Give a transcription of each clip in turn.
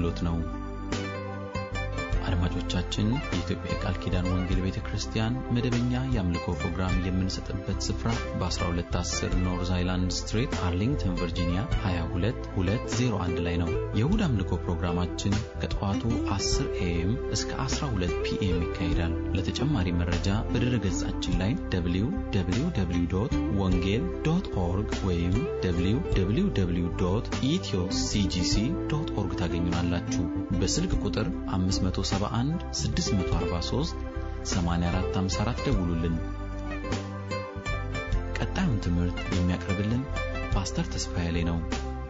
አገልግሎት ነው። አድማጮቻችን የኢትዮጵያ ቃል ኪዳን ወንጌል ቤተክርስቲያን መደበኛ የአምልኮ ፕሮግራም የምንሰጥበት ስፍራ በ1210 ኖርዝ አይላንድ ስትሪት አርሊንግተን ቨርጂኒያ 22201 ላይ ነው። የእሁድ አምልኮ ፕሮግራማችን ከጠዋቱ 10 AM እስከ 12 PM ይካሄዳል። ለተጨማሪ መረጃ በድረገጻችን ላይ www.wongel.org ወይም www.ethio.cgc.org ታገኙናላችሁ። በስልክ ቁጥር 571-643-8454 ደውሉልን። ቀጣዩን ትምህርት የሚያቀርብልን ፓስተር ተስፋዬ ላይ ነው።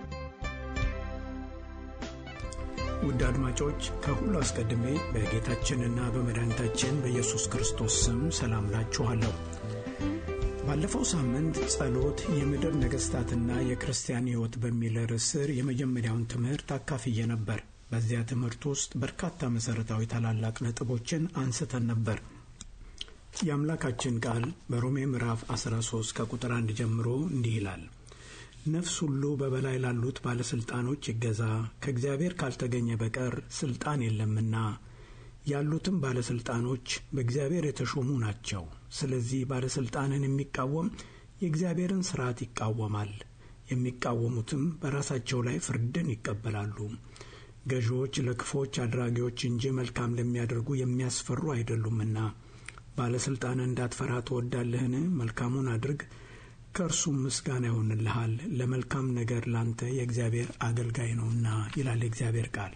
ውድ አድማጮች፣ ከሁሉ አስቀድሜ በጌታችንና በመድኃኒታችን በኢየሱስ ክርስቶስ ስም ሰላም ላችኋለሁ። ባለፈው ሳምንት ጸሎት የምድር ነገሥታትና የክርስቲያን ሕይወት በሚል ርዕስ የመጀመሪያውን ትምህርት አካፍዬ ነበር። በዚያ ትምህርት ውስጥ በርካታ መሰረታዊ ታላላቅ ነጥቦችን አንስተን ነበር። የአምላካችን ቃል በሮሜ ምዕራፍ 13 ከቁጥር 1 ጀምሮ እንዲህ ይላል: ነፍስ ሁሉ በበላይ ላሉት ባለስልጣኖች ይገዛ፣ ከእግዚአብሔር ካልተገኘ በቀር ስልጣን የለምና፣ ያሉትም ባለስልጣኖች በእግዚአብሔር የተሾሙ ናቸው። ስለዚህ ባለስልጣንን የሚቃወም የእግዚአብሔርን ሥርዓት ይቃወማል፣ የሚቃወሙትም በራሳቸው ላይ ፍርድን ይቀበላሉ። ገዢዎች ለክፎች አድራጊዎች እንጂ መልካም ለሚያደርጉ የሚያስፈሩ አይደሉምና። ባለስልጣንን እንዳትፈራ ትወዳለህን? መልካሙን አድርግ፣ ከእርሱም ምስጋና ይሆንልሃል። ለመልካም ነገር ላንተ የእግዚአብሔር አገልጋይ ነውና ይላል የእግዚአብሔር ቃል።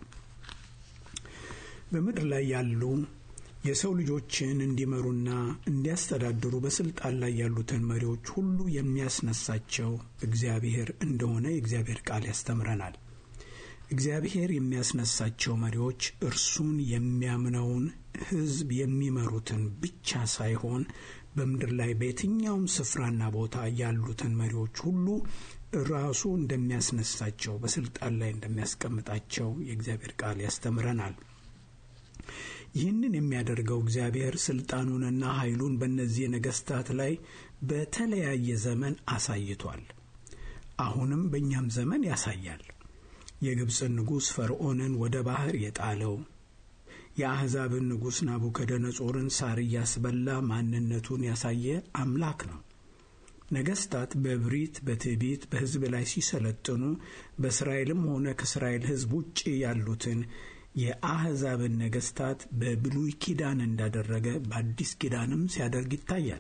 በምድር ላይ ያሉ የሰው ልጆችን እንዲመሩና እንዲያስተዳድሩ በስልጣን ላይ ያሉትን መሪዎች ሁሉ የሚያስነሳቸው እግዚአብሔር እንደሆነ የእግዚአብሔር ቃል ያስተምረናል። እግዚአብሔር የሚያስነሳቸው መሪዎች እርሱን የሚያምነውን ሕዝብ የሚመሩትን ብቻ ሳይሆን በምድር ላይ በየትኛውም ስፍራና ቦታ ያሉትን መሪዎች ሁሉ ራሱ እንደሚያስነሳቸው፣ በስልጣን ላይ እንደሚያስቀምጣቸው የእግዚአብሔር ቃል ያስተምረናል። ይህንን የሚያደርገው እግዚአብሔር ስልጣኑንና ኃይሉን በእነዚህ ነገሥታት ላይ በተለያየ ዘመን አሳይቷል። አሁንም በእኛም ዘመን ያሳያል። የግብፅን ንጉሥ ፈርዖንን ወደ ባህር የጣለው፣ የአሕዛብን ንጉሥ ናቡከደነጾርን ሳር ያስበላ ማንነቱን ያሳየ አምላክ ነው። ነገሥታት በብሪት በትዕቢት በሕዝብ ላይ ሲሰለጥኑ በእስራኤልም ሆነ ከእስራኤል ሕዝብ ውጭ ያሉትን የአሕዛብን ነገሥታት በብሉይ ኪዳን እንዳደረገ በአዲስ ኪዳንም ሲያደርግ ይታያል።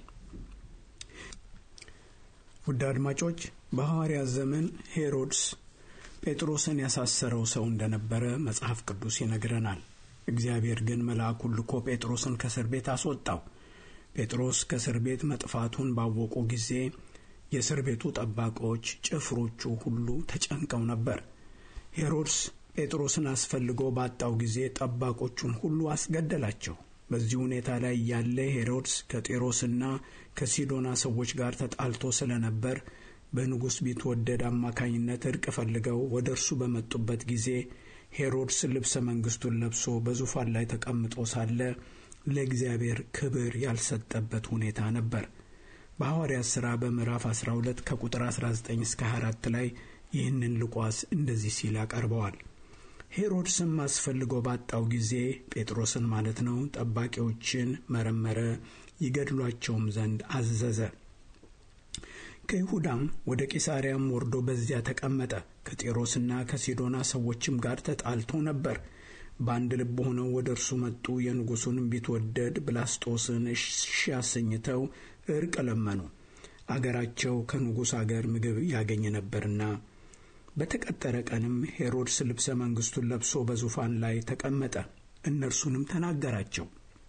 ውድ አድማጮች፣ በሐዋርያት ዘመን ሄሮድስ ጴጥሮስን ያሳሰረው ሰው እንደነበረ መጽሐፍ ቅዱስ ይነግረናል። እግዚአብሔር ግን መልአኩን ልኮ ጴጥሮስን ከእስር ቤት አስወጣው። ጴጥሮስ ከእስር ቤት መጥፋቱን ባወቁ ጊዜ የእስር ቤቱ ጠባቆች፣ ጭፍሮቹ ሁሉ ተጨንቀው ነበር። ሄሮድስ ጴጥሮስን አስፈልጎ ባጣው ጊዜ ጠባቆቹን ሁሉ አስገደላቸው። በዚህ ሁኔታ ላይ ያለ ሄሮድስ ከጢሮስና ከሲዶና ሰዎች ጋር ተጣልቶ ስለነበር በንጉሥ ቢትወደድ አማካኝነት እርቅ ፈልገው ወደ እርሱ በመጡበት ጊዜ ሄሮድስ ልብሰ መንግሥቱን ለብሶ በዙፋን ላይ ተቀምጦ ሳለ ለእግዚአብሔር ክብር ያልሰጠበት ሁኔታ ነበር። በሐዋርያት ሥራ በምዕራፍ 12 ከቁጥር 19 እስከ 24 ላይ ይህንን ሉቃስ እንደዚህ ሲል ያቀርበዋል። ሄሮድስም አስፈልጎ ባጣው ጊዜ ጴጥሮስን ማለት ነው ጠባቂዎችን መረመረ፣ ይገድሏቸውም ዘንድ አዘዘ። ከይሁዳም ወደ ቂሳሪያም ወርዶ በዚያ ተቀመጠ። ከጢሮስና ከሲዶና ሰዎችም ጋር ተጣልቶ ነበር። በአንድ ልብ ሆነው ወደ እርሱ መጡ። የንጉሡንም ቢትወደድ ብላስጦስን እሺ አሰኝተው እርቅ ለመኑ። አገራቸው ከንጉሥ አገር ምግብ ያገኝ ነበርና። በተቀጠረ ቀንም ሄሮድስ ልብሰ መንግሥቱን ለብሶ በዙፋን ላይ ተቀመጠ። እነርሱንም ተናገራቸው።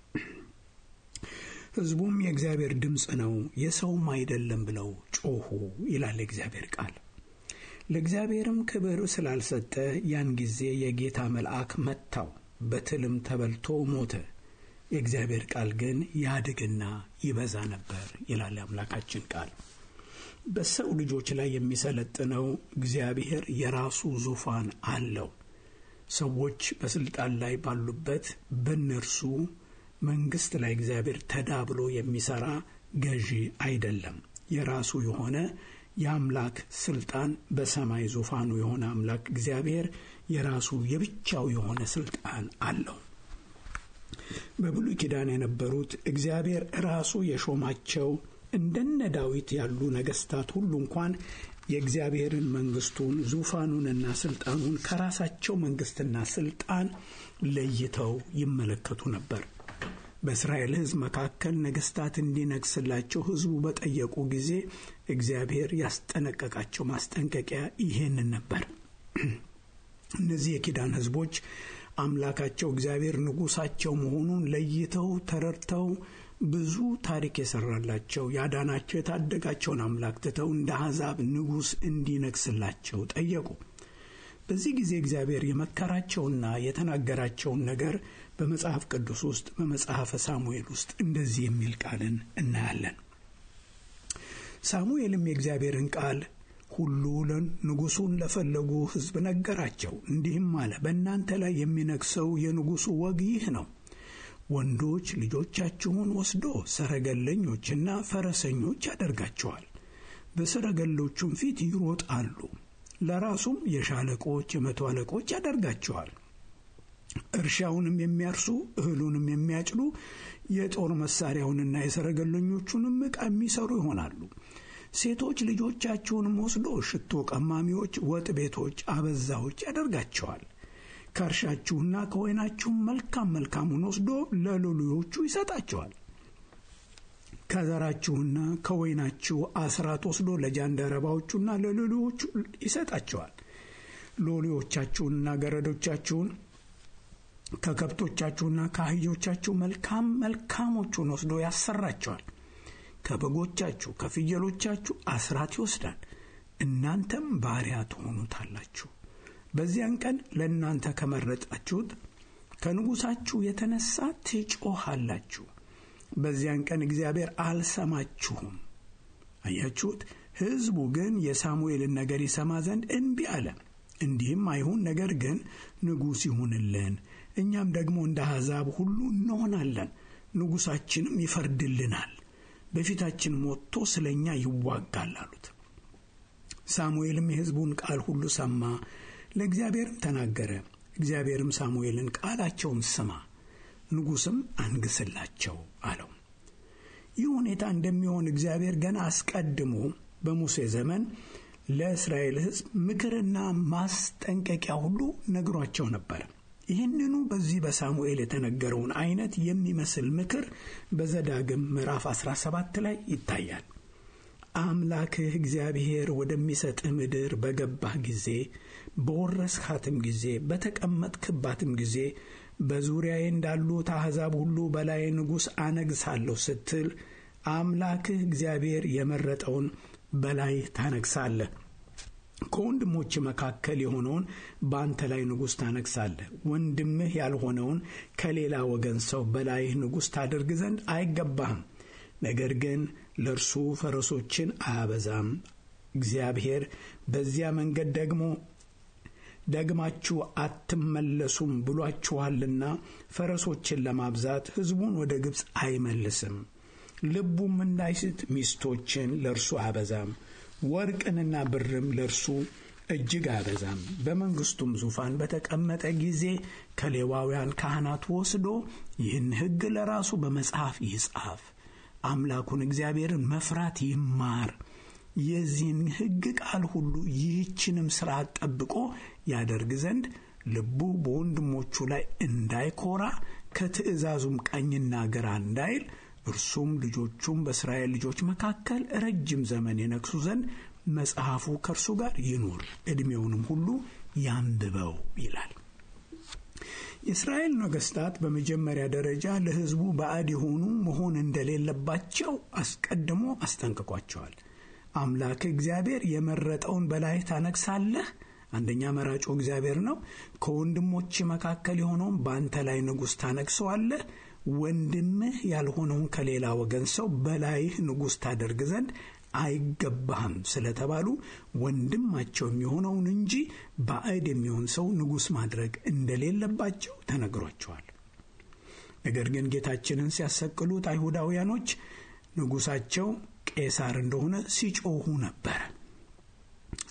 ሕዝቡም የእግዚአብሔር ድምፅ ነው የሰውም አይደለም ብለው ጮኹ ይላል እግዚአብሔር ቃል። ለእግዚአብሔርም ክብር ስላልሰጠ ያን ጊዜ የጌታ መልአክ መታው፣ በትልም ተበልቶ ሞተ። የእግዚአብሔር ቃል ግን ያድግና ይበዛ ነበር ይላል አምላካችን ቃል። በሰው ልጆች ላይ የሚሰለጥነው እግዚአብሔር የራሱ ዙፋን አለው። ሰዎች በስልጣን ላይ ባሉበት በእነርሱ መንግስት ላይ እግዚአብሔር ተዳብሎ የሚሰራ ገዢ አይደለም። የራሱ የሆነ የአምላክ ስልጣን በሰማይ ዙፋኑ የሆነ አምላክ እግዚአብሔር የራሱ የብቻው የሆነ ስልጣን አለው። በብሉይ ኪዳን የነበሩት እግዚአብሔር ራሱ የሾማቸው እንደነ ዳዊት ያሉ ነገስታት ሁሉ እንኳን የእግዚአብሔርን መንግስቱን ዙፋኑንና ስልጣኑን ከራሳቸው መንግስትና ስልጣን ለይተው ይመለከቱ ነበር። በእስራኤል ሕዝብ መካከል ነገስታት እንዲነግስላቸው ሕዝቡ በጠየቁ ጊዜ እግዚአብሔር ያስጠነቀቃቸው ማስጠንቀቂያ ይሄንን ነበር። እነዚህ የኪዳን ሕዝቦች አምላካቸው እግዚአብሔር ንጉሳቸው መሆኑን ለይተው ተረድተው ብዙ ታሪክ የሰራላቸው ያዳናቸው የታደጋቸውን አምላክ ትተው እንደ አሕዛብ ንጉስ እንዲነግስላቸው ጠየቁ። በዚህ ጊዜ እግዚአብሔር የመከራቸውና የተናገራቸውን ነገር በመጽሐፍ ቅዱስ ውስጥ በመጽሐፈ ሳሙኤል ውስጥ እንደዚህ የሚል ቃልን እናያለን። ሳሙኤልም የእግዚአብሔርን ቃል ሁሉ ንጉሱን ለፈለጉ ሕዝብ ነገራቸው። እንዲህም አለ፣ በእናንተ ላይ የሚነግሰው የንጉሱ ወግ ይህ ነው። ወንዶች ልጆቻችሁን ወስዶ ሰረገለኞችና ፈረሰኞች ያደርጋቸዋል። በሰረገሎቹም ፊት ይሮጣሉ። ለራሱም የሻለቆች የመቶ አለቆች ያደርጋቸዋል። እርሻውንም የሚያርሱ እህሉንም የሚያጭዱ የጦር መሳሪያውንና የሰረገለኞቹንም ዕቃ የሚሰሩ ይሆናሉ። ሴቶች ልጆቻችሁንም ወስዶ ሽቶ ቀማሚዎች፣ ወጥ ቤቶች አበዛዎች ያደርጋቸዋል። ከእርሻችሁና ከወይናችሁ መልካሙን ወስዶ ለሎሌዎቹ ይሰጣቸዋል። ከዘራችሁና ከወይናችሁ አስራት ወስዶ ለጃንደረባዎቹና ለሎሌዎቹ ይሰጣቸዋል። ሎሌዎቻችሁንና ገረዶቻችሁን ከከብቶቻችሁና ከአህዮቻችሁ መልካሞቹን ወስዶ ያሰራቸዋል። ከበጎቻችሁ ከፍየሎቻችሁ አስራት ይወስዳል። እናንተም ባሪያ ትሆኑታላችሁ። በዚያን ቀን ለእናንተ ከመረጣችሁት ከንጉሳችሁ የተነሳ ትጮኻላችሁ። በዚያን ቀን እግዚአብሔር አልሰማችሁም። አያችሁት? ሕዝቡ ግን የሳሙኤልን ነገር ይሰማ ዘንድ እንቢ አለ። እንዲህም አይሁን፣ ነገር ግን ንጉሥ ይሁንልን፣ እኛም ደግሞ እንደ አሕዛብ ሁሉ እንሆናለን፣ ንጉሳችንም ይፈርድልናል፣ በፊታችንም ወጥቶ ስለኛ ይዋጋል አሉት። ሳሙኤልም የሕዝቡን ቃል ሁሉ ሰማ፣ ለእግዚአብሔርም ተናገረ። እግዚአብሔርም ሳሙኤልን ቃላቸውን ስማ፣ ንጉስም አንግስላቸው አለው። ይህ ሁኔታ እንደሚሆን እግዚአብሔር ገና አስቀድሞ በሙሴ ዘመን ለእስራኤል ሕዝብ ምክርና ማስጠንቀቂያ ሁሉ ነግሯቸው ነበር። ይህንኑ በዚህ በሳሙኤል የተነገረውን አይነት የሚመስል ምክር በዘዳግም ምዕራፍ 17 ላይ ይታያል። አምላክህ እግዚአብሔር ወደሚሰጥህ ምድር በገባህ ጊዜ፣ በወረስካትም ጊዜ፣ በተቀመጥክባትም ጊዜ በዙሪያዬ እንዳሉት አሕዛብ ሁሉ በላይ ንጉሥ አነግሳለሁ ስትል አምላክህ እግዚአብሔር የመረጠውን በላይ ታነግሳለህ። ከወንድሞች መካከል የሆነውን በአንተ ላይ ንጉሥ ታነግሳለህ። ወንድምህ ያልሆነውን ከሌላ ወገን ሰው በላይ ንጉሥ ታደርግ ዘንድ አይገባህም። ነገር ግን ለእርሱ ፈረሶችን አያበዛም። እግዚአብሔር በዚያ መንገድ ደግማችሁ አትመለሱም ብሏችኋልና ፈረሶችን ለማብዛት ሕዝቡን ወደ ግብጽ አይመልስም። ልቡም እንዳይስት ሚስቶችን ለእርሱ አያበዛም፣ ወርቅንና ብርም ለእርሱ እጅግ አያበዛም። በመንግስቱም ዙፋን በተቀመጠ ጊዜ ከሌዋውያን ካህናት ወስዶ ይህን ሕግ ለራሱ በመጽሐፍ ይጻፍ፣ አምላኩን እግዚአብሔርን መፍራት ይማር። የዚህን ሕግ ቃል ሁሉ ይህችንም ሥርዓት ጠብቆ ያደርግ ዘንድ ልቡ በወንድሞቹ ላይ እንዳይኮራ ከትእዛዙም ቀኝና ግራ እንዳይል እርሱም ልጆቹም በእስራኤል ልጆች መካከል ረጅም ዘመን ይነግሱ ዘንድ መጽሐፉ ከእርሱ ጋር ይኑር፣ ዕድሜውንም ሁሉ ያንብበው ይላል። የእስራኤል ነገስታት በመጀመሪያ ደረጃ ለሕዝቡ ባዕድ የሆኑ መሆን እንደሌለባቸው አስቀድሞ አስጠንቅቋቸዋል። አምላክ እግዚአብሔር የመረጠውን በላይ ታነግሳለህ። አንደኛ መራጩ እግዚአብሔር ነው። ከወንድሞች መካከል የሆነውን በአንተ ላይ ንጉሥ ታነግሰዋለህ። ወንድምህ ያልሆነውን ከሌላ ወገን ሰው በላይህ ንጉሥ ታደርግ ዘንድ አይገባህም ስለተባሉ ወንድማቸው የሚሆነውን እንጂ ባዕድ የሚሆን ሰው ንጉሥ ማድረግ እንደሌለባቸው ተነግሯቸዋል። ነገር ግን ጌታችንን ሲያሰቅሉት አይሁዳውያኖች ንጉሳቸው ቄሳር እንደሆነ ሲጮሁ ነበር።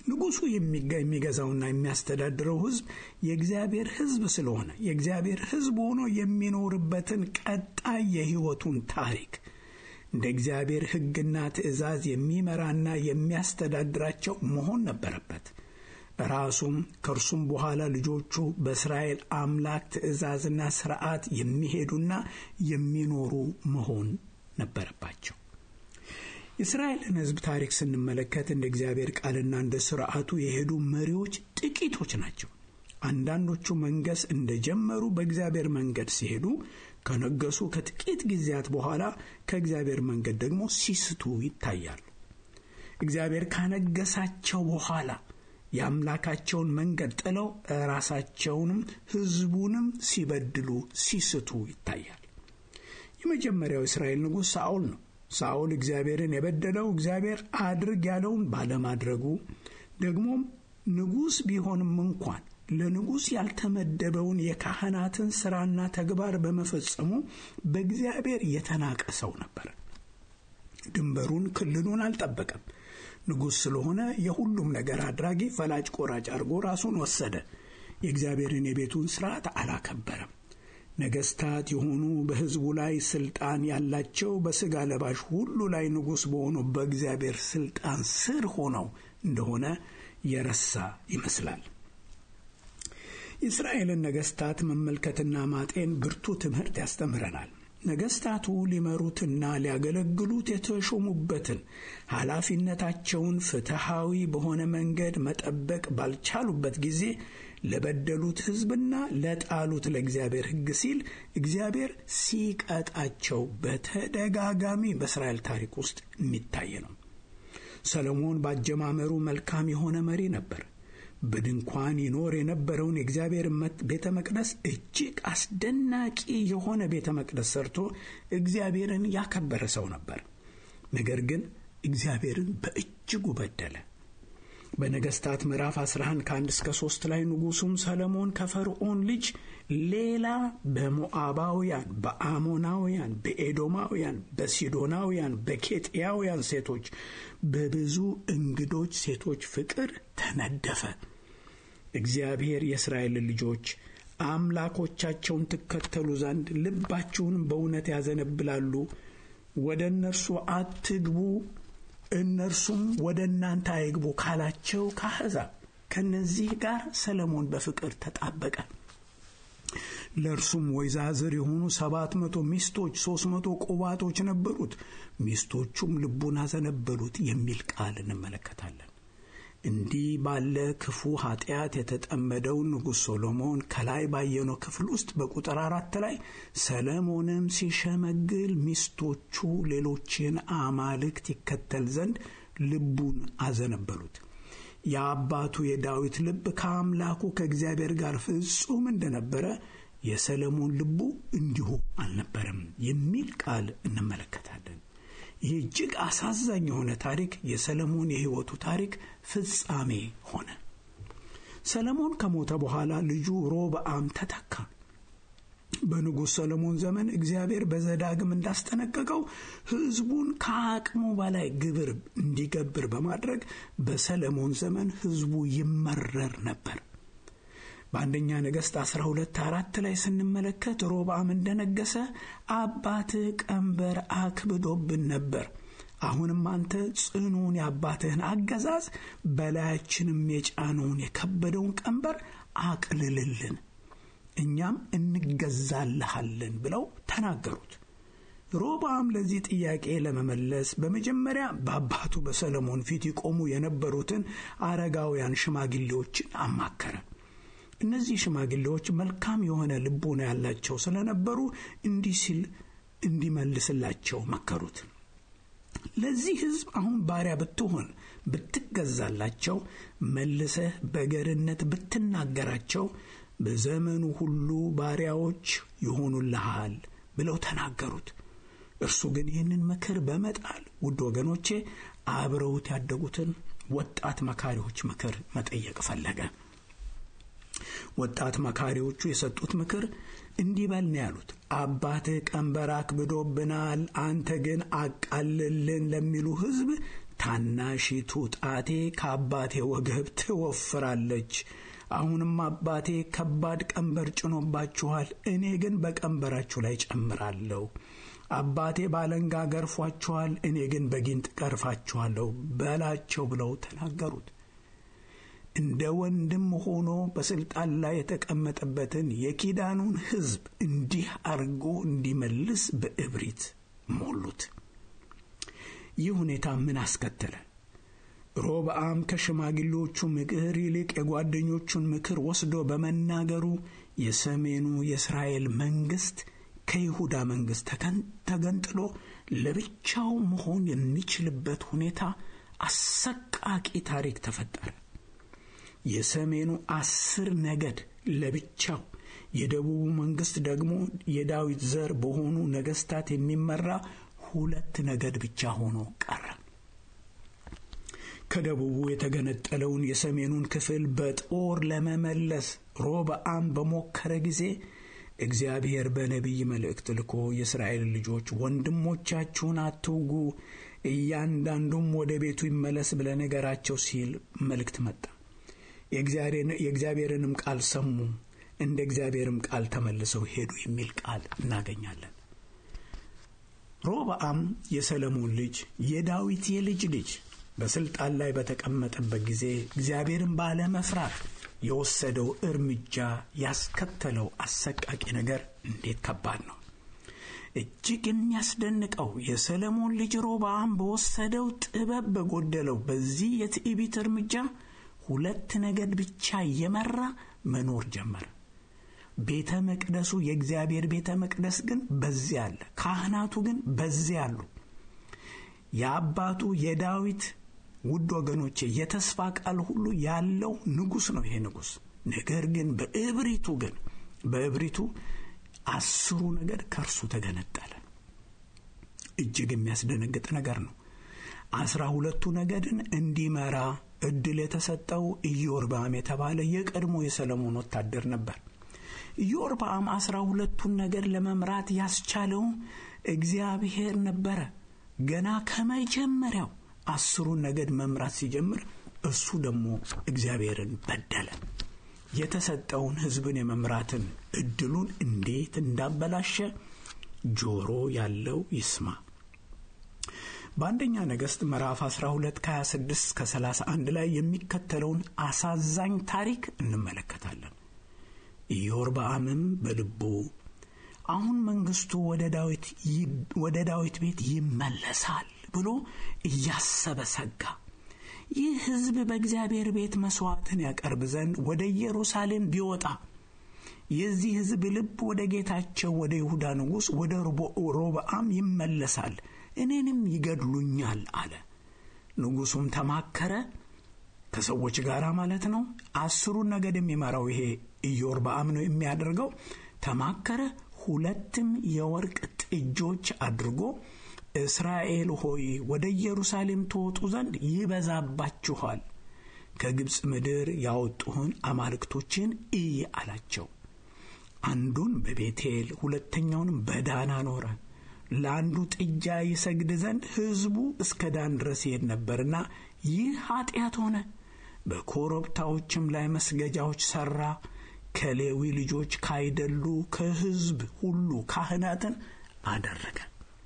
ንጉሱ የሚገዛውና የሚያስተዳድረው ሕዝብ የእግዚአብሔር ሕዝብ ስለሆነ የእግዚአብሔር ሕዝብ ሆኖ የሚኖርበትን ቀጣይ የሕይወቱን ታሪክ እንደ እግዚአብሔር ሕግና ትእዛዝ የሚመራና የሚያስተዳድራቸው መሆን ነበረበት። ራሱም ከእርሱም በኋላ ልጆቹ በእስራኤል አምላክ ትእዛዝና ሥርዓት የሚሄዱና የሚኖሩ መሆን ነበረባቸው። የእስራኤልን ሕዝብ ታሪክ ስንመለከት እንደ እግዚአብሔር ቃልና እንደ ሥርዓቱ የሄዱ መሪዎች ጥቂቶች ናቸው። አንዳንዶቹ መንገስ እንደጀመሩ በእግዚአብሔር መንገድ ሲሄዱ ከነገሱ ከጥቂት ጊዜያት በኋላ ከእግዚአብሔር መንገድ ደግሞ ሲስቱ ይታያሉ። እግዚአብሔር ካነገሳቸው በኋላ የአምላካቸውን መንገድ ጥለው ራሳቸውንም ሕዝቡንም ሲበድሉ ሲስቱ ይታያል። የመጀመሪያው እስራኤል ንጉሥ ሳኦል ነው። ሳኦል እግዚአብሔርን የበደለው እግዚአብሔር አድርግ ያለውን ባለማድረጉ ደግሞም ንጉሥ ቢሆንም እንኳን ለንጉሥ ያልተመደበውን የካህናትን ሥራና ተግባር በመፈጸሙ በእግዚአብሔር የተናቀ ሰው ነበር። ድንበሩን ክልሉን አልጠበቀም። ንጉሥ ስለሆነ የሁሉም ነገር አድራጊ ፈላጭ ቆራጭ አድርጎ ራሱን ወሰደ። የእግዚአብሔርን የቤቱን ሥርዓት አላከበረም። ነገሥታት የሆኑ በሕዝቡ ላይ ሥልጣን ያላቸው በሥጋ ለባሽ ሁሉ ላይ ንጉሥ በሆነው በእግዚአብሔር ሥልጣን ስር ሆነው እንደሆነ የረሳ ይመስላል። የእስራኤልን ነገሥታት መመልከትና ማጤን ብርቱ ትምህርት ያስተምረናል። ነገሥታቱ ሊመሩትና ሊያገለግሉት የተሾሙበትን ኃላፊነታቸውን ፍትሐዊ በሆነ መንገድ መጠበቅ ባልቻሉበት ጊዜ ለበደሉት ሕዝብና ለጣሉት ለእግዚአብሔር ሕግ ሲል እግዚአብሔር ሲቀጣቸው በተደጋጋሚ በእስራኤል ታሪክ ውስጥ የሚታይ ነው። ሰሎሞን ባጀማመሩ መልካም የሆነ መሪ ነበር። በድንኳን ይኖር የነበረውን የእግዚአብሔር ቤተ መቅደስ እጅግ አስደናቂ የሆነ ቤተ መቅደስ ሰርቶ እግዚአብሔርን ያከበረ ሰው ነበር። ነገር ግን እግዚአብሔርን በእጅጉ በደለ። በነገሥታት ምዕራፍ 11 ከ1 እስከ 3 ላይ ንጉሡም ሰሎሞን ከፈርዖን ልጅ ሌላ በሞዓባውያን፣ በአሞናውያን፣ በኤዶማውያን፣ በሲዶናውያን፣ በኬጥያውያን ሴቶች በብዙ እንግዶች ሴቶች ፍቅር ተነደፈ። እግዚአብሔር የእስራኤል ልጆች አምላኮቻቸውን ትከተሉ ዘንድ ልባችሁንም በእውነት ያዘነብላሉ፣ ወደ እነርሱ አትግቡ እነርሱም ወደ እናንተ አይግቡ ካላቸው ከአሕዛብ ከነዚህ ጋር ሰሎሞን በፍቅር ተጣበቀ። ለእርሱም ወይዛዝር የሆኑ 700 ሚስቶች 300 ቁባቶች ነበሩት፣ ሚስቶቹም ልቡን አዘነበሉት የሚል ቃል እንመለከታለን። እንዲህ ባለ ክፉ ኃጢአት የተጠመደው ንጉሥ ሰሎሞን ከላይ ባየነው ክፍል ውስጥ በቁጥር 4 ላይ ሰሎሞንም ሲሸመግል ሚስቶቹ ሌሎችን አማልክት ይከተል ዘንድ ልቡን አዘነበሉት፣ የአባቱ የዳዊት ልብ ከአምላኩ ከእግዚአብሔር ጋር ፍጹም እንደነበረ የሰሎሞን ልቡ እንዲሁ አልነበረም የሚል ቃል እንመለከታለን። ይህ እጅግ አሳዛኝ የሆነ ታሪክ የሰሎሞን የሕይወቱ ታሪክ ፍጻሜ ሆነ። ሰሎሞን ከሞተ በኋላ ልጁ ሮብዓም ተተካ። በንጉሥ ሰሎሞን ዘመን እግዚአብሔር በዘዳግም እንዳስጠነቀቀው ሕዝቡን ከአቅሙ በላይ ግብር እንዲገብር በማድረግ በሰሎሞን ዘመን ሕዝቡ ይመረር ነበር። በአንደኛ ነገሥት 12:4 ላይ ስንመለከት ሮብዓም እንደነገሰ አባትህ ቀንበር አክብዶብን ነበር፣ አሁንም አንተ ጽኑን የአባትህን አገዛዝ በላያችንም የጫነውን የከበደውን ቀንበር አቅልልልን፣ እኛም እንገዛልሃለን ብለው ተናገሩት። ሮብዓም ለዚህ ጥያቄ ለመመለስ በመጀመሪያ በአባቱ በሰሎሞን ፊት ይቆሙ የነበሩትን አረጋውያን ሽማግሌዎችን አማከረ። እነዚህ ሽማግሌዎች መልካም የሆነ ልቦና ያላቸው ስለነበሩ እንዲህ ሲል እንዲመልስላቸው መከሩት። ለዚህ ሕዝብ አሁን ባሪያ ብትሆን ብትገዛላቸው፣ መልሰህ በገርነት ብትናገራቸው በዘመኑ ሁሉ ባሪያዎች ይሆኑልሃል ብለው ተናገሩት። እርሱ ግን ይህንን ምክር በመጣል ውድ ወገኖቼ አብረውት ያደጉትን ወጣት መካሪዎች ምክር መጠየቅ ፈለገ። ወጣት መካሪዎቹ የሰጡት ምክር እንዲህ በል ነው ያሉት፣ አባትህ ቀንበር አክብዶብናል፣ አንተ ግን አቃልልን ለሚሉ ሕዝብ ታናሺቱ ጣቴ ከአባቴ ወገብ ትወፍራለች። አሁንም አባቴ ከባድ ቀንበር ጭኖባችኋል፣ እኔ ግን በቀንበራችሁ ላይ ጨምራለሁ። አባቴ ባለንጋ ገርፏችኋል፣ እኔ ግን በጊንጥ ገርፋችኋለሁ በላቸው ብለው ተናገሩት። እንደ ወንድም ሆኖ በስልጣን ላይ የተቀመጠበትን የኪዳኑን ሕዝብ እንዲህ አርጎ እንዲመልስ በእብሪት ሞሉት። ይህ ሁኔታ ምን አስከተለ? ሮብዓም ከሽማግሌዎቹ ምክር ይልቅ የጓደኞቹን ምክር ወስዶ በመናገሩ የሰሜኑ የእስራኤል መንግስት ከይሁዳ መንግስት ተገንጥሎ ለብቻው መሆን የሚችልበት ሁኔታ አሰቃቂ ታሪክ ተፈጠረ። የሰሜኑ 10 ነገድ ለብቻው፣ የደቡቡ መንግስት ደግሞ የዳዊት ዘር በሆኑ ነገስታት የሚመራ 2 ነገድ ብቻ ሆኖ ቀረ። ከደቡቡ የተገነጠለውን የሰሜኑን ክፍል በጦር ለመመለስ ሮብዓም በሞከረ ጊዜ እግዚአብሔር በነቢይ መልእክት ልኮ የእስራኤል ልጆች ወንድሞቻችሁን አትውጉ፣ እያንዳንዱም ወደ ቤቱ ይመለስ ብለህ ንገራቸው ሲል መልእክት መጣ። የእግዚአብሔርንም ቃል ሰሙ፣ እንደ እግዚአብሔርም ቃል ተመልሰው ሄዱ የሚል ቃል እናገኛለን። ሮብዓም የሰሎሞን ልጅ የዳዊት የልጅ ልጅ በስልጣን ላይ በተቀመጠበት ጊዜ እግዚአብሔርን ባለመፍራት የወሰደው እርምጃ ያስከተለው አሰቃቂ ነገር እንዴት ከባድ ነው! እጅግ የሚያስደንቀው የሰሎሞን ልጅ ሮብዓም በወሰደው ጥበብ በጎደለው በዚህ የትዕቢት እርምጃ 2 ነገድ ብቻ እየመራ መኖር ጀመረ። ቤተ መቅደሱ የእግዚአብሔር ቤተ መቅደስ ግን በዚያ አለ፣ ካህናቱ ግን በዚያ አሉ። የአባቱ የዳዊት ውድ ወገኖቼ የተስፋ ቃል ሁሉ ያለው ንጉስ ነው ይሄ ንጉስ። ነገር ግን በእብሪቱ 10 ነገድ ከርሱ ተገነጠለ። እጅግ የሚያስደነግጥ ነገር ነው። 12ቱ ነገድን እንዲመራ እድል የተሰጠው ኢዮርብዓም የተባለ የቀድሞ የሰሎሞን ወታደር ነበር። ኢዮርብዓም 12ቱን ነገድ ለመምራት ያስቻለው እግዚአብሔር ነበረ። ገና ከመጀመሪያው 10ን ነገድ መምራት ሲጀምር እሱ ደግሞ እግዚአብሔርን በደለ። የተሰጠውን ሕዝብን የመምራትን እድሉን እንዴት እንዳበላሸ ጆሮ ያለው ይስማ። በአንደኛ ነገሥት ምዕራፍ 12 ከ26 እስከ 31 ላይ የሚከተለውን አሳዛኝ ታሪክ እንመለከታለን። ኢዮርብዓምም በልቡ አሁን መንግስቱ ወደ ዳዊት ቤት ይመለሳል ብሎ እያሰበ ሰጋ። ይህ ሕዝብ በእግዚአብሔር ቤት መስዋዕትን ያቀርብ ዘንድ ወደ ኢየሩሳሌም ቢወጣ የዚህ ሕዝብ ልብ ወደ ጌታቸው ወደ ይሁዳ ንጉስ ወደ ሮብዓም ይመለሳል፣ እኔንም ይገድሉኛል አለ። ንጉሱም ተማከረ ከሰዎች ጋር ማለት ነው። 10ን ነገድ የሚመራው ይሄ ኢዮርብዓም ነው የሚያደርገው። ተማከረ። 2 የወርቅ ጥጆች አድርጎ እስራኤል ሆይ ወደ ኢየሩሳሌም ተወጡ ዘንድ ይበዛባችኋል፣ ከግብጽ ምድር ያወጡህን አማልክቶችን እይ አላቸው። አንዱን በቤቴል 2ኛውንም በዳን አኖረ። ለአንዱ ጥጃ ይሰግድ ዘንድ ሕዝቡ እስከ ዳን ድረስ ይሄድ ነበርና ይህ ኃጢአት ሆነ። በኮረብታዎችም ላይ መስገጃዎች ሰራ። ከሌዊ ልጆች ካይደሉ ከሕዝብ ሁሉ ካህናትን አደረገ።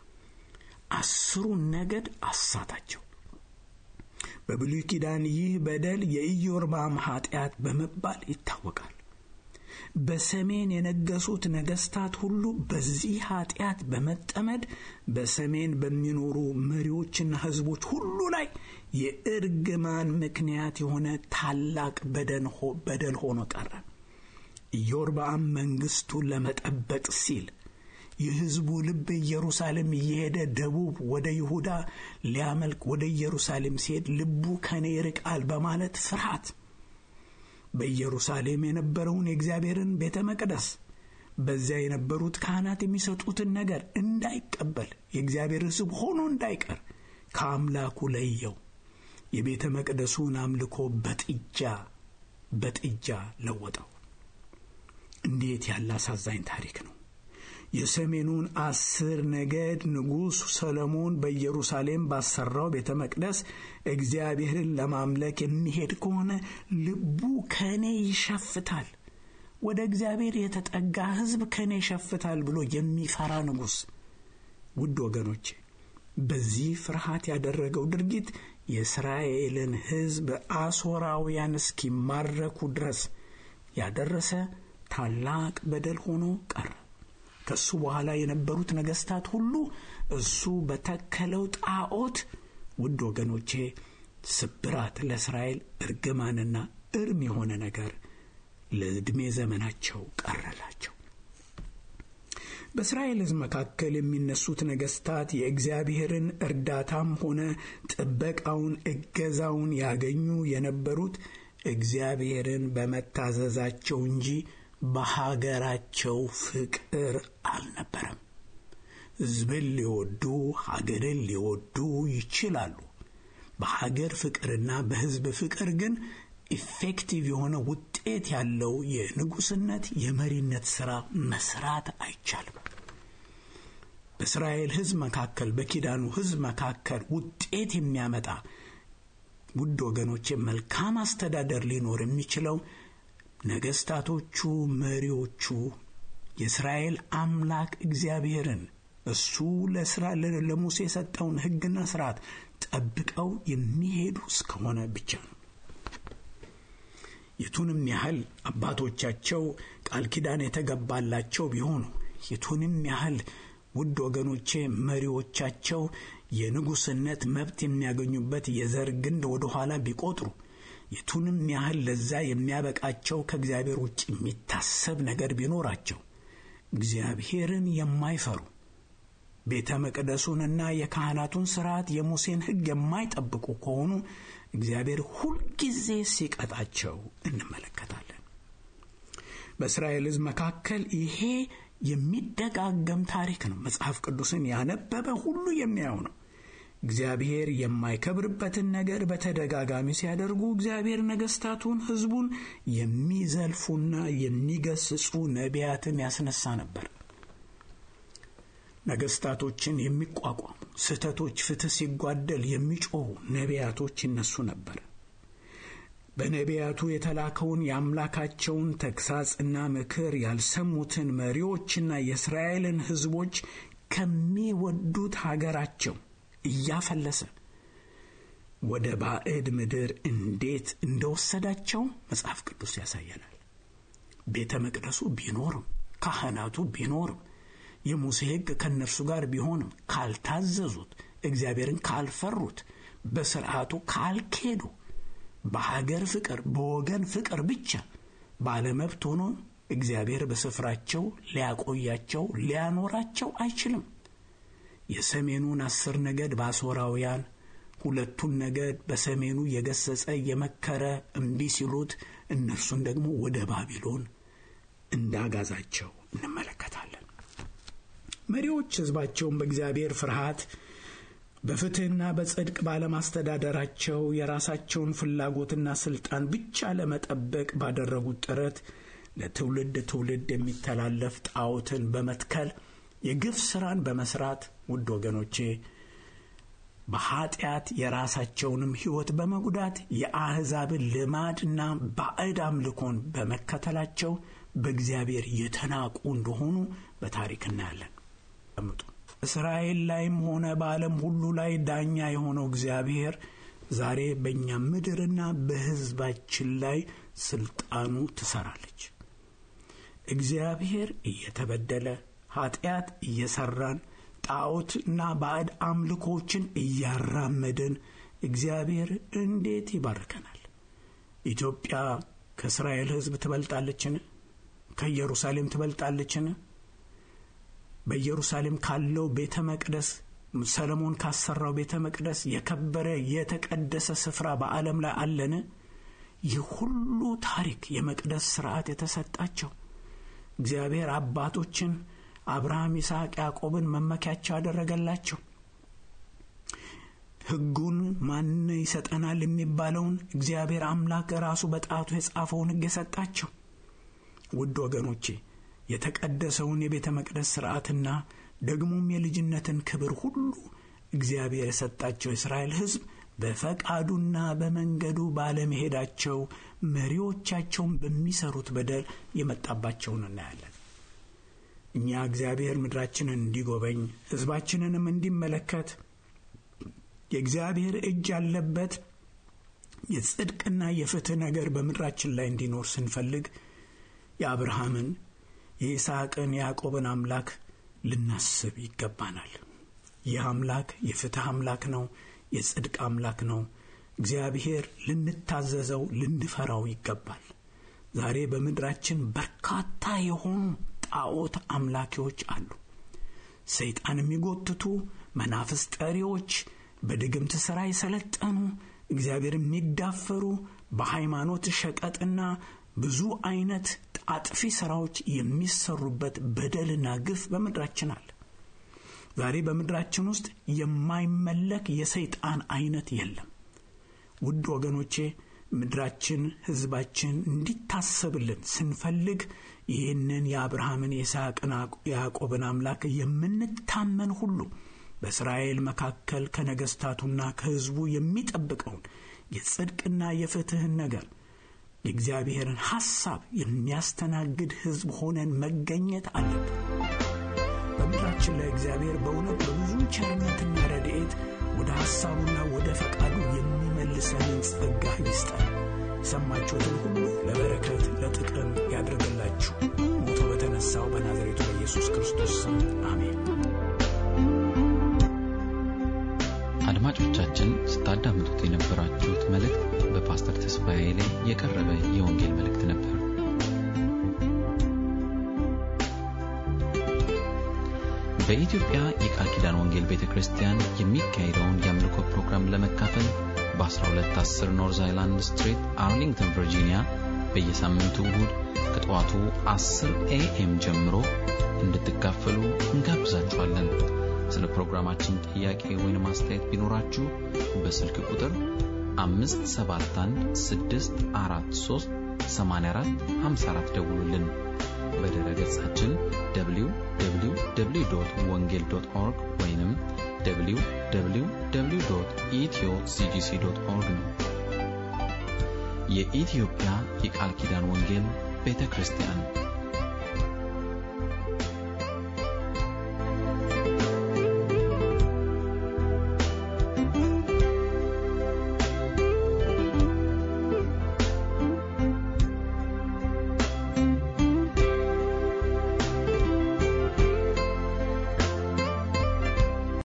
10 ነገድ አሳታቸው። በብሉይ ኪዳን ይህ በደል የኢዮርብዓም ኃጢአት በመባል ይታወቃል። በሰሜን የነገሱት ነገስታት ሁሉ በዚህ ኃጢአት በመጠመድ በሰሜን በሚኖሩ መሪዎችና ህዝቦች ሁሉ ላይ የእርግማን ምክንያት የሆነ ታላቅ በደል ሆኖ ቀረ። ኢዮርብዓም መንግስቱን ለመጠበቅ ሲል የህዝቡ ልብ ኢየሩሳሌም እየሄደ ደቡብ ወደ ይሁዳ ሊያመልክ ወደ ኢየሩሳሌም ሲሄድ ልቡ ከኔ ይርቃል በማለት ፍርሃት በኢየሩሳሌም የነበረውን የእግዚአብሔርን ቤተ መቅደስ በዚያ የነበሩት ካህናት የሚሰጡትን ነገር እንዳይቀበል የእግዚአብሔር ሕዝብ ሆኖ እንዳይቀር ከአምላኩ ለየው። የቤተ መቅደሱን አምልኮ በጥጃ ለወጠው። እንዴት ያለ አሳዛኝ ታሪክ ነው! የሰሜኑን 10 ነገድ ንጉሥ ሰሎሞን በኢየሩሳሌም ባሰራው ቤተ መቅደስ እግዚአብሔርን ለማምለክ የሚሄድ ከሆነ ልቡ ከኔ ይሸፍታል፣ ወደ እግዚአብሔር የተጠጋ ሕዝብ ከኔ ይሸፍታል ብሎ የሚፈራ ንጉሥ። ውድ ወገኖቼ በዚህ ፍርሃት ያደረገው ድርጊት የእስራኤልን ሕዝብ አሦራውያን እስኪማረኩ ድረስ ያደረሰ ታላቅ በደል ሆኖ ቀረ። ከሱ በኋላ የነበሩት ነገስታት ሁሉ እሱ በተከለው ጣዖት ውድ ወገኖቼ ስብራት ለእስራኤል እርግማንና እርም የሆነ ነገር ለዕድሜ ዘመናቸው ቀረላቸው። በእስራኤል ሕዝብ መካከል የሚነሱት ነገስታት የእግዚአብሔርን እርዳታም ሆነ ጥበቃውን እገዛውን ያገኙ የነበሩት እግዚአብሔርን በመታዘዛቸው እንጂ በሀገራቸው ፍቅር አልነበረም። ሕዝብን ሊወዱ ሀገርን ሊወዱ ይችላሉ። በሀገር ፍቅርና በሕዝብ ፍቅር ግን ኢፌክቲቭ የሆነ ውጤት ያለው የንጉስነት የመሪነት ሥራ መስራት አይቻልም። በእስራኤል ሕዝብ መካከል በኪዳኑ ሕዝብ መካከል ውጤት የሚያመጣ ውድ ወገኖቼ መልካም አስተዳደር ሊኖር የሚችለው ነገስታቶቹ መሪዎቹ የእስራኤል አምላክ እግዚአብሔርን እሱ ለሙሴ የሰጠውን ሕግና ሥርዓት ጠብቀው የሚሄዱ እስከሆነ ብቻ ነው። የቱንም ያህል አባቶቻቸው ቃል ኪዳን የተገባላቸው ቢሆኑ የቱንም ያህል ውድ ወገኖቼ መሪዎቻቸው የንጉስነት መብት የሚያገኙበት የዘር ግንድ ወደ ኋላ ቢቆጥሩ የቱንም ያህል ለዛ የሚያበቃቸው ከእግዚአብሔር ውጭ የሚታሰብ ነገር ቢኖራቸው እግዚአብሔርን የማይፈሩ ቤተ መቅደሱንና የካህናቱን ሥርዓት የሙሴን ሕግ የማይጠብቁ ከሆኑ እግዚአብሔር ሁልጊዜ ሲቀጣቸው እንመለከታለን። በእስራኤል ሕዝብ መካከል ይሄ የሚደጋገም ታሪክ ነው። መጽሐፍ ቅዱስን ያነበበ ሁሉ የሚያየው ነው። እግዚአብሔር የማይከብርበትን ነገር በተደጋጋሚ ሲያደርጉ እግዚአብሔር ነገስታቱን ሕዝቡን የሚዘልፉና የሚገስጹ ነቢያትን ያስነሳ ነበር። ነገስታቶችን የሚቋቋሙ ስህተቶች ፍትህ ሲጓደል የሚጮሁ ነቢያቶች ይነሱ ነበር። በነቢያቱ የተላከውን የአምላካቸውን ተግሳጽና ምክር ያልሰሙትን መሪዎችና የእስራኤልን ሕዝቦች ከሚወዱት ሀገራቸው እያፈለሰ ወደ ባዕድ ምድር እንዴት እንደወሰዳቸው መጽሐፍ ቅዱስ ያሳየናል። ቤተ መቅደሱ ቢኖርም ካህናቱ ቢኖርም የሙሴ ሕግ ከነርሱ ጋር ቢሆንም ካልታዘዙት እግዚአብሔርን ካልፈሩት በሥርዓቱ ካልኬዱ በሀገር ፍቅር በወገን ፍቅር ብቻ ባለመብት ሆኖ እግዚአብሔር በስፍራቸው ሊያቆያቸው ሊያኖራቸው አይችልም። የሰሜኑን 10 ነገድ በአሦራውያን 2ቱን ነገድ በሰሜኑ የገሰጸ የመከረ እምቢ ሲሉት እነርሱን ደግሞ ወደ ባቢሎን እንዳጋዛቸው እንመለከታለን። መሪዎች ሕዝባቸውን በእግዚአብሔር ፍርሃት በፍትህና በጽድቅ ባለማስተዳደራቸው የራሳቸውን ፍላጎትና ስልጣን ብቻ ለመጠበቅ ባደረጉት ጥረት ለትውልድ ትውልድ የሚተላለፍ ጣዖትን በመትከል የግፍ ሥራን በመስራት ውድ ወገኖቼ በኃጢአት የራሳቸውንም ሕይወት በመጉዳት የአሕዛብን ልማድና ባዕድ አምልኮን በመከተላቸው በእግዚአብሔር የተናቁ እንደሆኑ በታሪክ እናያለን። እስራኤል ላይም ሆነ በዓለም ሁሉ ላይ ዳኛ የሆነው እግዚአብሔር ዛሬ በእኛ ምድርና በሕዝባችን ላይ ስልጣኑ ትሰራለች። እግዚአብሔር እየተበደለ ኃጢአት እየሰራን ጣዖትና ባዕድ አምልኮችን እያራመድን እግዚአብሔር እንዴት ይባርከናል? ኢትዮጵያ ከእስራኤል ሕዝብ ትበልጣለችን? ከኢየሩሳሌም ትበልጣለችን? በኢየሩሳሌም ካለው ቤተ መቅደስ ሰሎሞን ካሰራው ቤተ መቅደስ የከበረ የተቀደሰ ስፍራ በዓለም ላይ አለን? ይህ ሁሉ ታሪክ የመቅደስ ሥርዓት የተሰጣቸው እግዚአብሔር አባቶችን አብርሃም፣ ይስሐቅ፣ ያዕቆብን መመኪያቸው ያደረገላቸው ሕጉን ማን ይሰጠናል የሚባለውን እግዚአብሔር አምላክ ራሱ በጣቱ የጻፈውን ሕግ የሰጣቸው ውድ ወገኖቼ የተቀደሰውን የቤተ መቅደስ ሥርዓትና ደግሞም የልጅነትን ክብር ሁሉ እግዚአብሔር የሰጣቸው የእስራኤል ሕዝብ በፈቃዱና በመንገዱ ባለመሄዳቸው መሪዎቻቸውን በሚሰሩት በደል የመጣባቸውን እናያለን። እኛ እግዚአብሔር ምድራችንን እንዲጎበኝ ሕዝባችንንም እንዲመለከት የእግዚአብሔር እጅ ያለበት የጽድቅና የፍትህ ነገር በምድራችን ላይ እንዲኖር ስንፈልግ የአብርሃምን፣ የይስሐቅን፣ የያዕቆብን አምላክ ልናስብ ይገባናል። ይህ አምላክ የፍትህ አምላክ ነው፣ የጽድቅ አምላክ ነው። እግዚአብሔር ልንታዘዘው፣ ልንፈራው ይገባል። ዛሬ በምድራችን በርካታ የሆኑ ጣዖት አምላኪዎች አሉ። ሰይጣን የሚጎትቱ መናፍስት ጠሪዎች፣ በድግምት ሥራ የሰለጠኑ እግዚአብሔር የሚዳፈሩ በሃይማኖት ሸቀጥና ብዙ አይነት አጥፊ ሥራዎች የሚሰሩበት በደልና ግፍ በምድራችን አለ። ዛሬ በምድራችን ውስጥ የማይመለክ የሰይጣን አይነት የለም። ውድ ወገኖቼ ምድራችን ሕዝባችን እንዲታሰብልን ስንፈልግ ይህንን የአብርሃምን፣ የይስሐቅን፣ የያዕቆብን አምላክ የምንታመን ሁሉ በእስራኤል መካከል ከነገስታቱና ከሕዝቡ የሚጠብቀውን የጽድቅና የፍትህን ነገር የእግዚአብሔርን ሐሳብ የሚያስተናግድ ሕዝብ ሆነን መገኘት አለብን። በምድራችን ላይ እግዚአብሔር በእውነት በብዙ ቸርነትና ረድኤት ወደ ሐሳቡና ወደ ፈቃዱ የሚመልሰንን ጸጋ ይስጠን። ሰማችሁትን ሁሉ ለበረከት ለጥቅም ያድርግላችሁ። ሞቶ በተነሳው በናዝሬቱ በኢየሱስ ክርስቶስ ስም አሜን። አድማጮቻችን ስታዳምጡት የነበራችሁት መልእክት በፓስተር ተስፋዬ ላይ የቀረበ የወንጌል መልእክት ነበር። በኢትዮጵያ የቃል ኪዳን ወንጌል ቤተክርስቲያን የሚካሄደውን የአምልኮ ፕሮግራም ለመካፈል በ1210 ኖርዝ አይላንድ ስትሪት አርሊንግተን ቨርጂኒያ በየሳምንቱ እሁድ ከጠዋቱ 10 AM ጀምሮ እንድትካፈሉ እንጋብዛችኋለን። ስለ ፕሮግራማችን ጥያቄ ወይም አስተያየት ቢኖራችሁ በስልክ ቁጥር 571643844 ደውሉልን። በድረ-ገጻችን www.wongel.org ወይንም www.ethio.cgc.org ነው። የኢትዮጵያ የቃል ኪዳን ወንጌል ቤተክርስቲያን